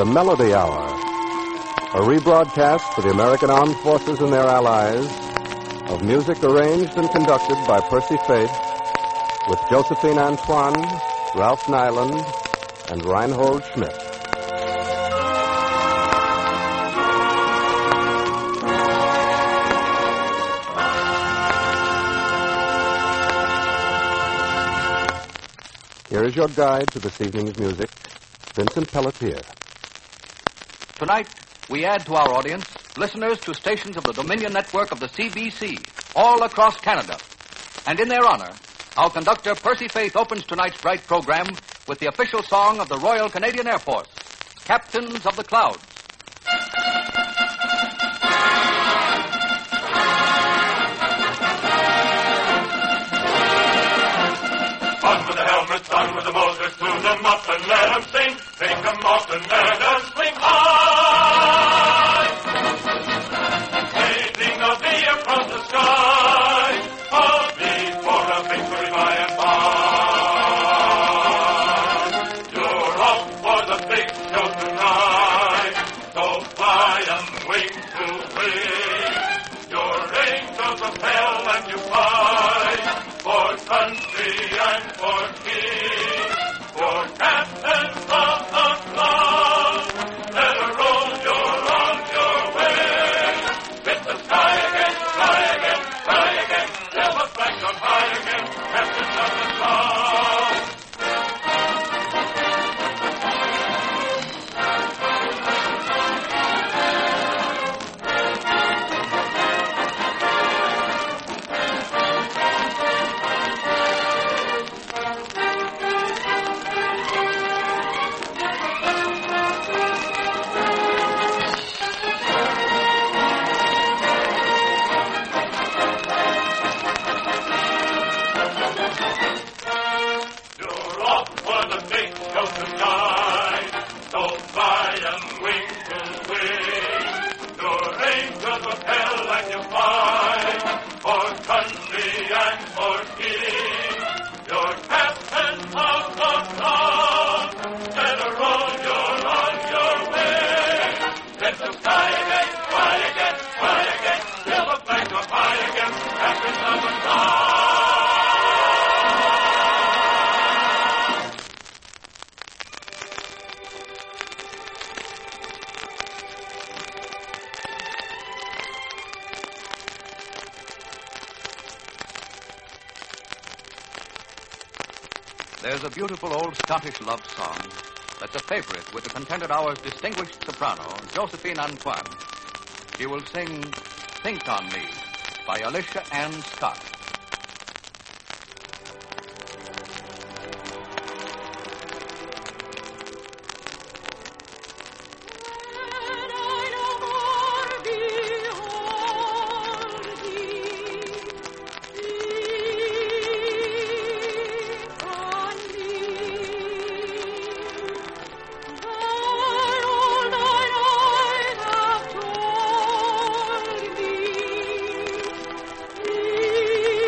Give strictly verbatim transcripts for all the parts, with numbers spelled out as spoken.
The Melody Hour, a rebroadcast for the American Armed Forces and their allies of music arranged and conducted by Percy Faith with Josephine Antoine, Ralph Nyland, and Reinhold Schmidt. Here is your guide to this evening's music, Vincent Pelletier. Tonight, we add to our audience listeners to stations of the Dominion Network of the C B C, all across Canada. And in their honor, our conductor, Percy Faith, opens tonight's bright program with the official song of the Royal Canadian Air Force, Captains of the Clouds. On with the helmets, on with the motors, tune them up and let them sing. Take them off and let them swing high. Fading of the air from the sky, I'll be for a victory by and by. You're off for the big show tonight, so fly and wing to wing. Your angels propel and you fight for country and for king. For captains of the clouds, let her roll, you're on your way. Hit the sky again, fly again, fly again, silver flags on high again, captains of the clouds. You're off for the big show tonight, so fly and wing to wing. Your angels propel and you fight for country and for king. Your captains of the clouds, let her roll, you're on your way. Let the sky again, fly again, fly again, silver flags up high again, captains of the clouds. There's a beautiful old Scottish love song that's a favorite with the Contented Hour's distinguished soprano, Josephine Antoine. She will sing Think on Me by Alicia Ann Scott. Thank you.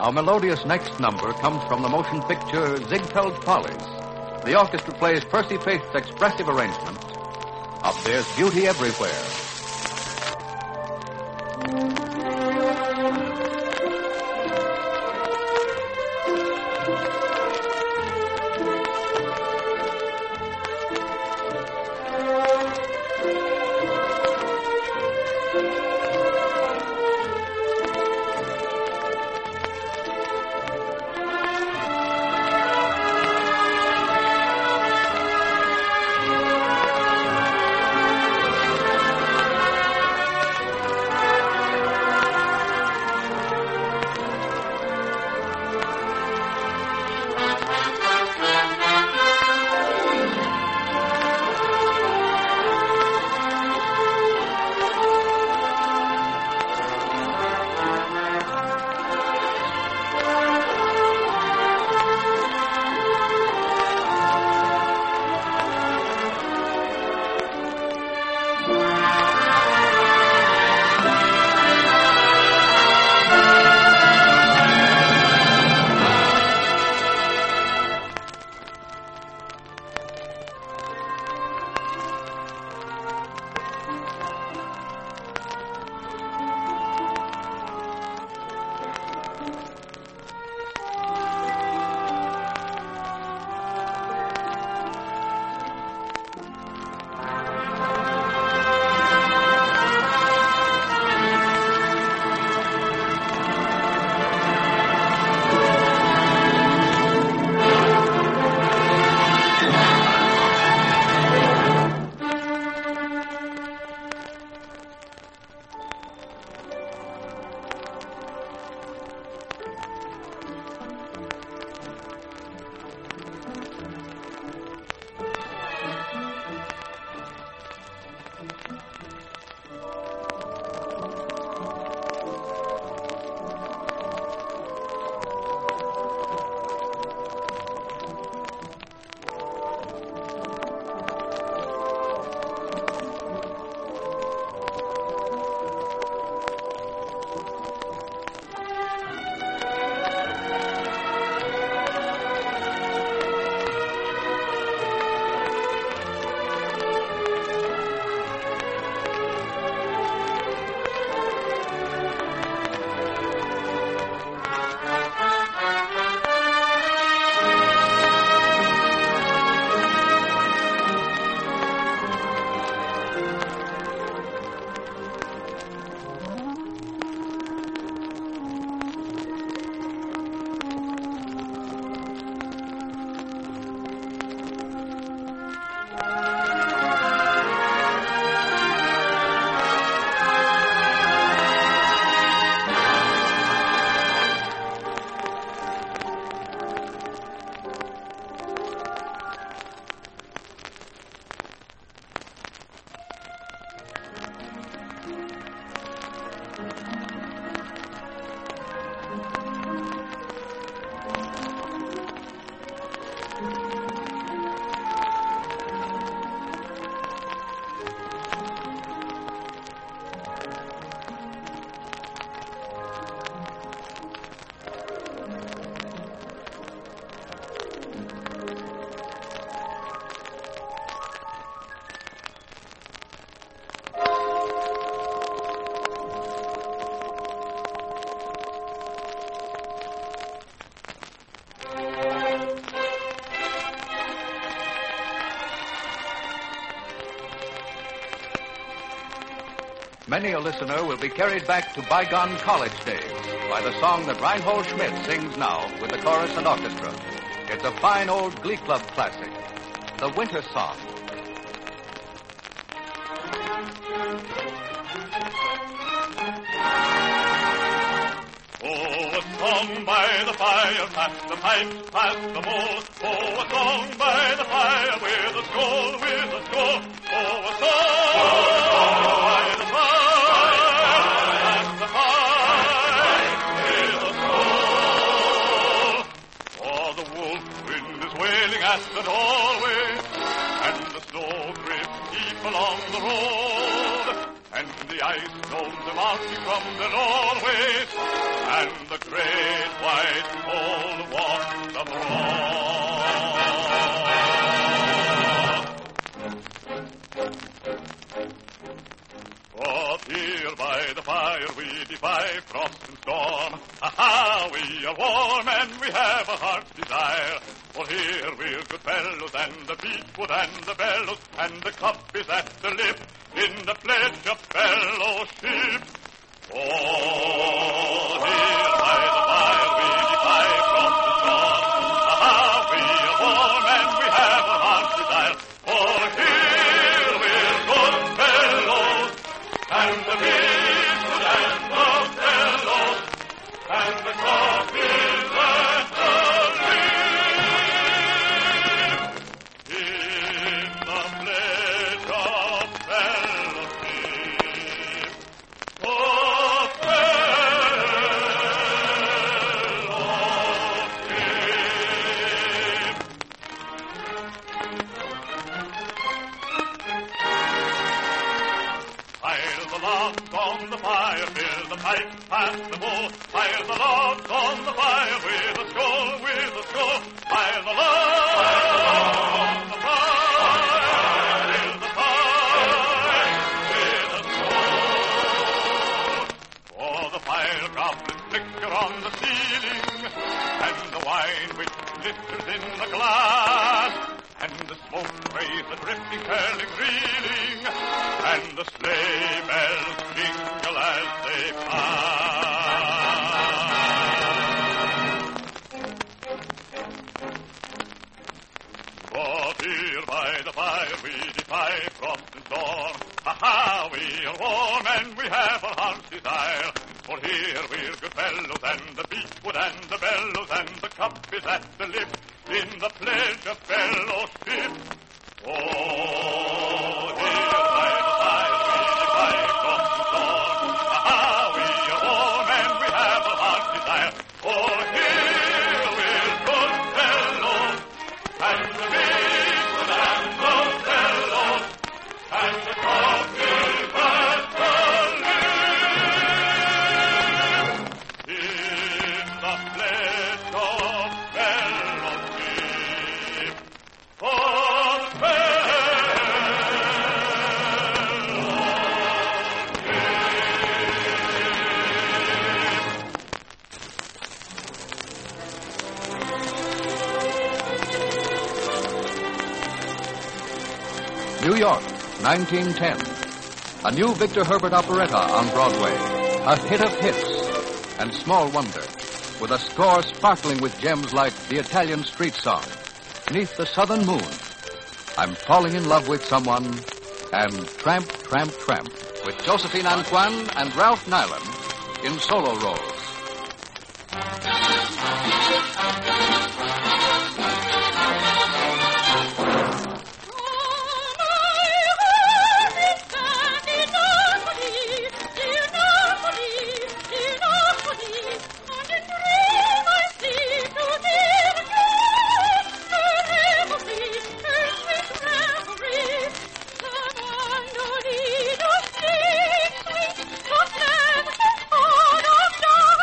Our melodious next number comes from the motion picture Ziegfeld Follies. The orchestra plays Percy Faith's expressive arrangement of There's Beauty Everywhere. Many a listener will be carried back to bygone college days by the song that Reinhold Schmidt sings now with the chorus and orchestra. It's a fine old Glee Club classic, The Winter Song. Oh, a song by the fire, past the pipes, past the moor. Oh, a song by the fire, with a score, with a score. Oh, a song by the fire. At the doorway, and the snow drifts deep along the road, and and the ice flows are marching from the Norway, and the great white pole walks abroad. But here by the fire we defy frost and storm. Ha-ha, we are warm and we have a heart's desire. For here we're good fellows, and the beechwood and the bellows, and the cup is at the lip in the pledge of fellowship. Oh, here by the fire we defy frost and storm. Ha-ha, we are warm and we have a heart's desire. For here we're good fellows, and the beechwood and the bellows, and the cup is at the on the fire, fill the pipe, pass the bowl. Pile the logs on the fire with a skull, with a skull. Pile the logs on the fire, fill the pipe with a skull. For the fire droplets flicker on the ceiling, and the wine which glitters in the glass, and the smoke rays the drifting, curling, reeling, and the sleigh bells jingle as they pass. But here by the fire we defy frost and storm. Ha-ha, we are warm and we have our heart's desire. For here we're good fellows, and the beechwood and the bellows, and the cup is at the lip in the pledge of fellowship. Oh, here by the fire we defy frost and storm. Ha-ha, we are warm and we have a heart's desire. For here we're good fellows, and the beechwood and the bellows, and the cup is at the lip in the pledge of fellowship. For New York, nineteen ten. A new Victor Herbert operetta on Broadway. A hit of hits. And small wonder, with a score sparkling with gems like the Italian street song, Neath the Southern Moon, I'm Falling in Love with Someone, and Tramp, Tramp, Tramp, with Josephine Antoine and Ralph Nyland in solo roles. Oh,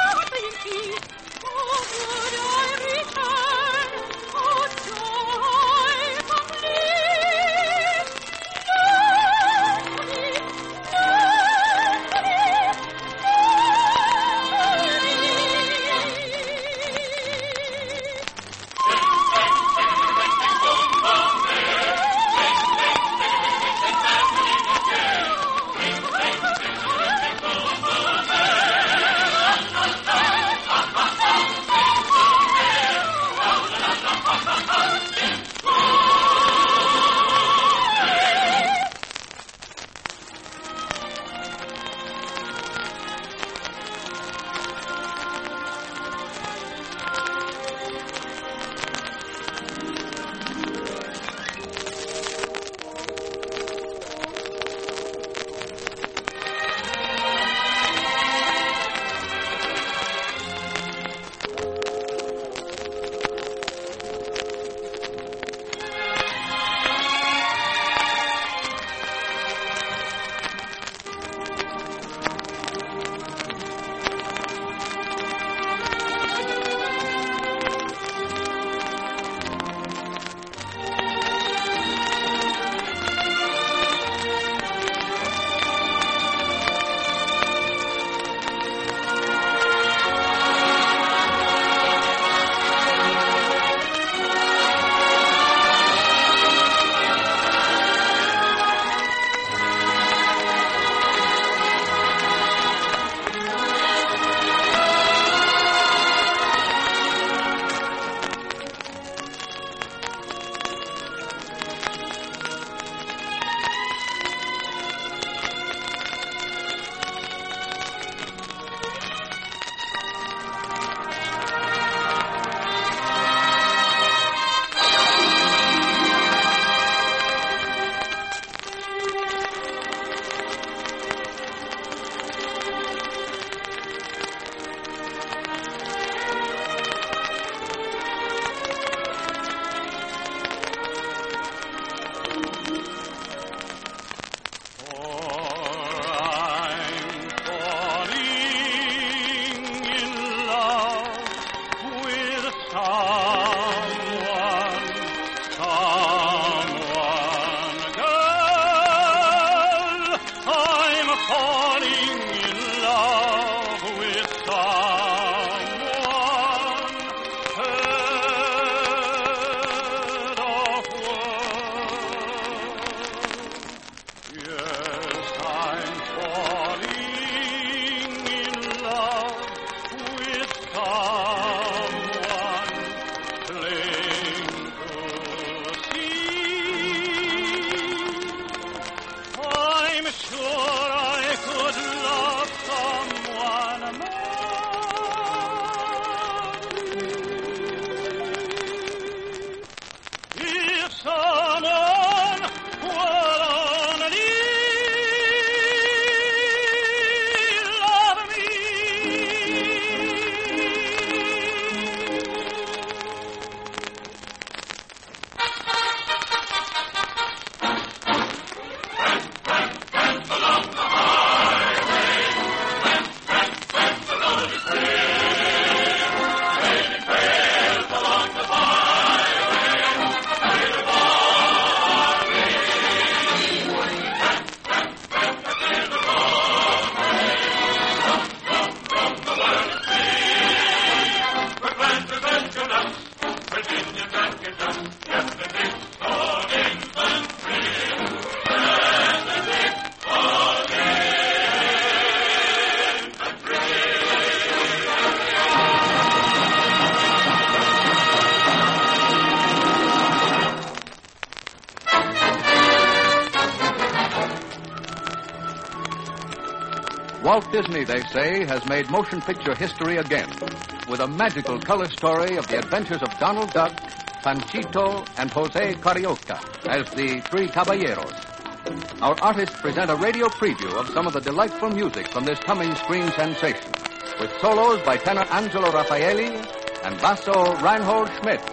Walt Disney, they say, has made motion picture history again with a magical color story of the adventures of Donald Duck, Panchito, and Jose Carioca as the Three Caballeros. Our artists present a radio preview of some of the delightful music from this coming screen sensation, with solos by tenor Angelo Raffaelli and basso Reinhold Schmidt.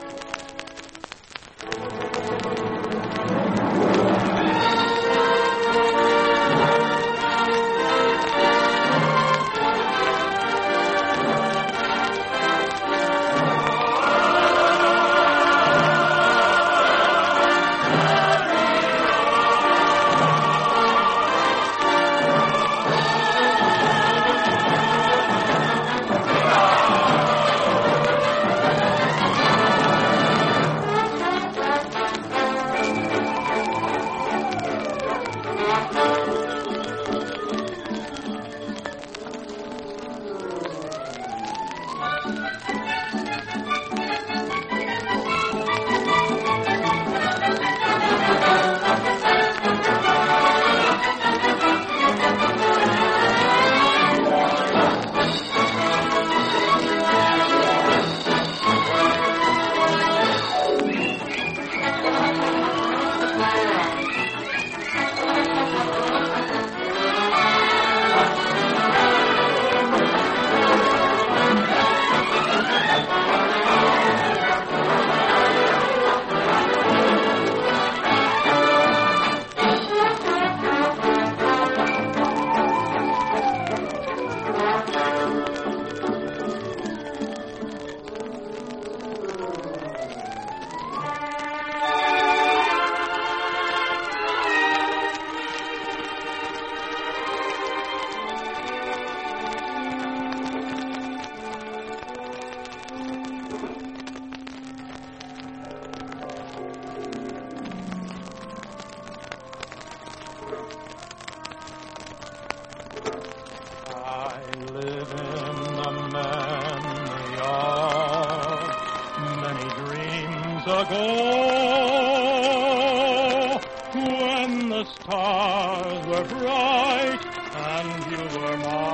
ago, when the stars were bright and you were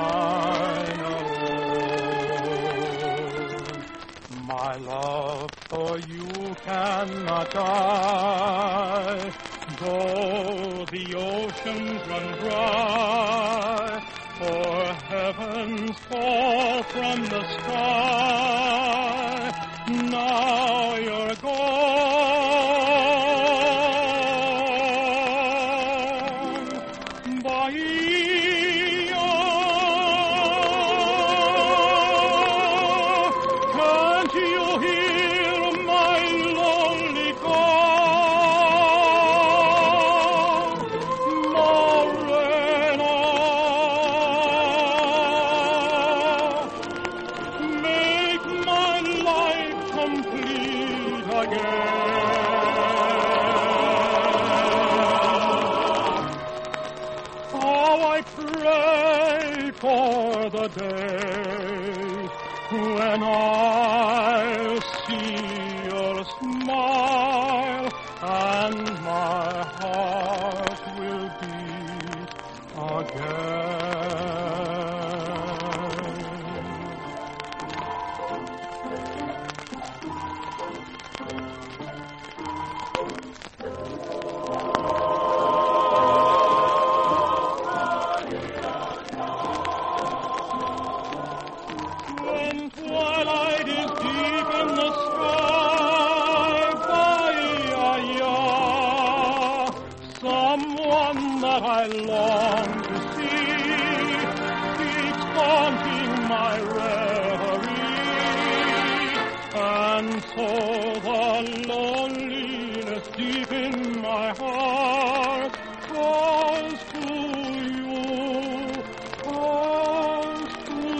mine alone. My love for you cannot die, though the oceans run dry, or heavens fall from the sky. Now you're gone, Bahia. Can't you hear my lonely call, Morena? Make my life complete again. How I pray for the day when I'll see your smile and my heart will beat again. When twilight is deep in the sky, Bahia, someone that I long to see keeps haunting my reverie, and so the loneliness deep in my heart calls to you, calls to you.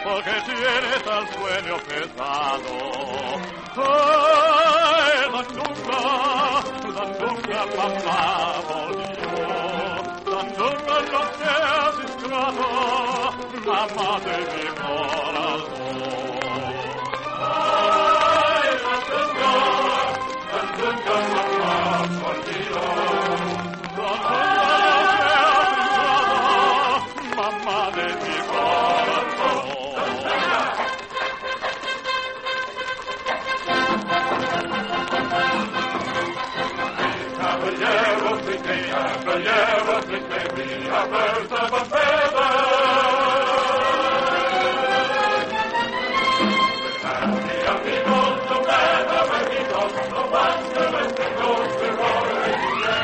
porque tienes al sueño pesado. ¡Ay, Sandunga! Sandunga, papá volvió. Sandunga, no seas ingrato, mamá de mi corazón. ¡Ay, Sandunga! Sandunga, mamá volvió. Mamá de mi corazón. Caballeros, mi caballeros, mi baby, a birds of a feather. Happy amigos, no matter where he goes, no wonder when he goes, we're already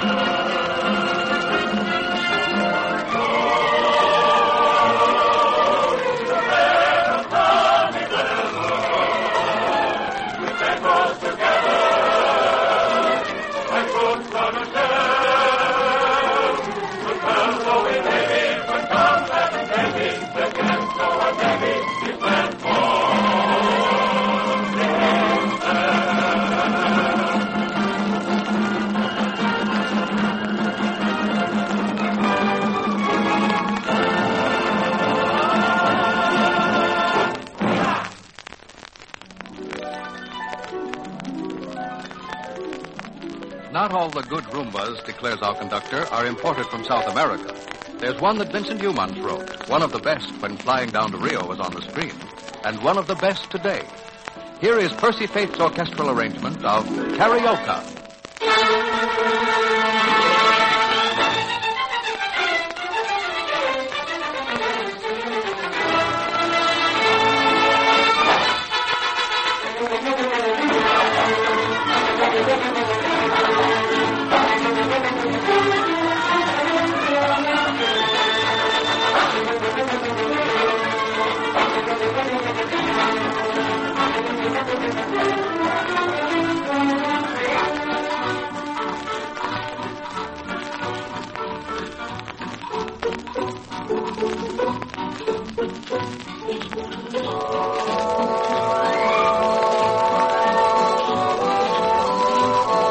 Not all the good Roombas, declares our conductor, are imported from South America. There's one that Vincent Youmans wrote, one of the best when Flying Down to Rio was on the screen, and one of the best today. Here is Percy Faith's orchestral arrangement of Carioca.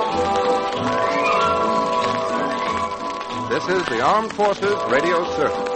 This is the Armed Forces Radio Service.